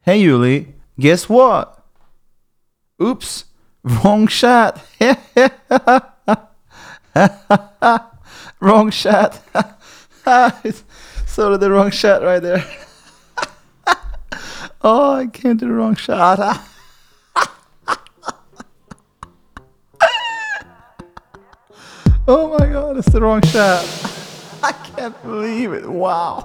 Hey Yuli, guess what? Oops, wrong chat. Wrong chat. Sort of the wrong chat right there. Oh, I can't do the wrong shot. Oh my god, it's the wrong shot. I can't believe it. Wow.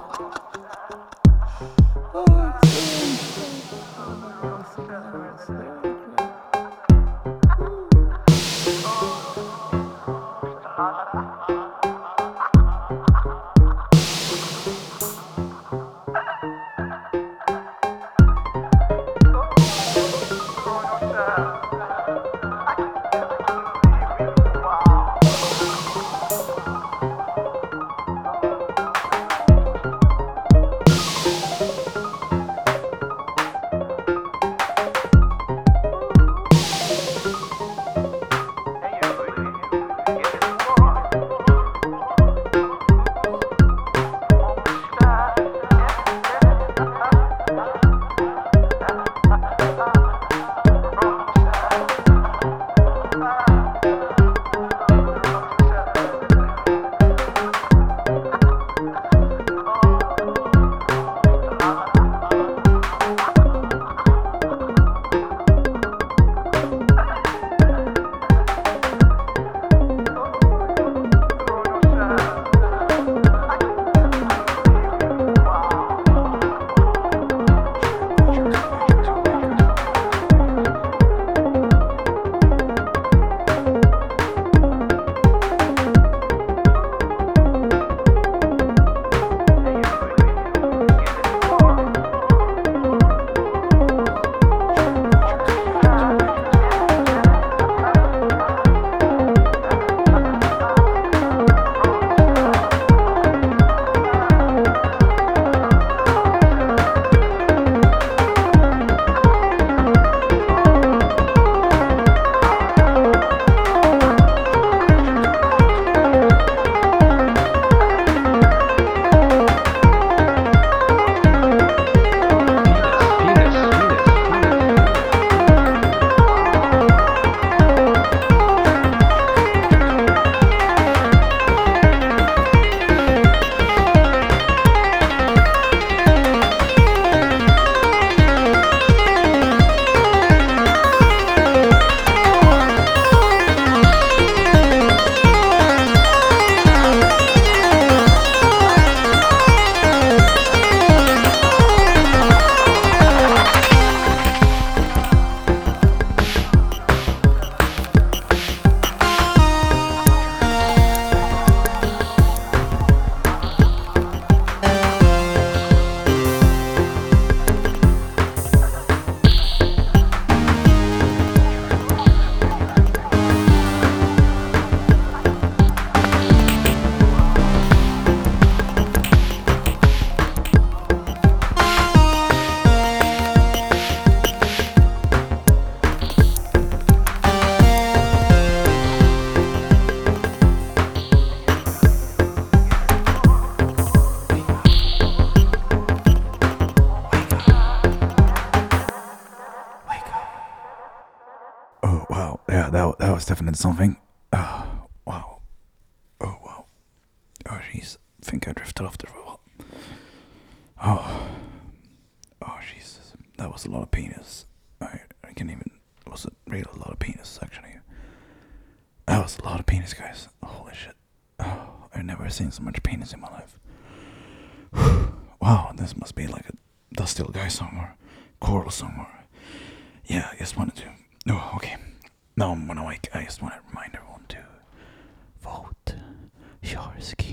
Oh, it's the wrong shot. Oh my god, it's the wrong Oh wow, yeah, that was definitely something. Oh wow, oh wow, oh jeez, I think I drifted off there for a while. Oh, oh Jesus, that was a lot of penis. I can't even. It was really a lot of penis actually. That was a lot of penis, guys. Holy shit. Oh, I've never seen so much penis in my life. Wow, this must be like a Dusty Old Guy song or choral song or. Yeah, I just wanted to. Oh, okay. Now I'm gonna wake. I just want to remind everyone to vote Yarsky.